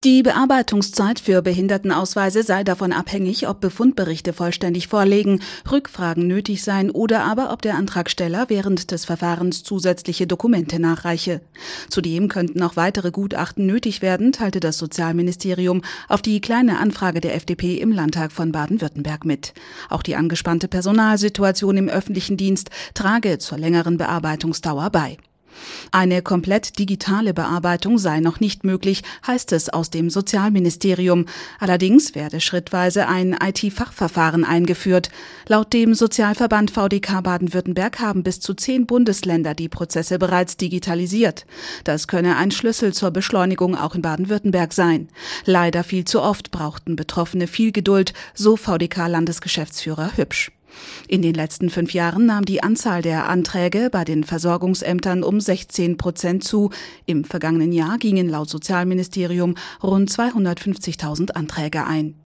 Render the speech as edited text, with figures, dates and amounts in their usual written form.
Die Bearbeitungszeit für Behindertenausweise sei davon abhängig, ob Befundberichte vollständig vorliegen, Rückfragen nötig seien oder aber ob der Antragsteller während des Verfahrens zusätzliche Dokumente nachreiche. Zudem könnten auch weitere Gutachten nötig werden, teilte das Sozialministerium auf die Kleine Anfrage der FDP im Landtag von Baden-Württemberg mit. Auch die angespannte Personalsituation im öffentlichen Dienst trage zur längeren Bearbeitungsdauer bei. Eine komplett digitale Bearbeitung sei noch nicht möglich, heißt es aus dem Sozialministerium. Allerdings werde schrittweise ein IT-Fachverfahren eingeführt. Laut dem Sozialverband VDK Baden-Württemberg haben bis zu 10 Bundesländer die Prozesse bereits digitalisiert. Das könne ein Schlüssel zur Beschleunigung auch in Baden-Württemberg sein. Leider viel zu oft brauchten Betroffene viel Geduld, so VDK-Landesgeschäftsführer Hübsch. In den letzten 5 Jahren nahm die Anzahl der Anträge bei den Versorgungsämtern um 16% zu. Im vergangenen Jahr gingen laut Sozialministerium rund 250.000 Anträge ein.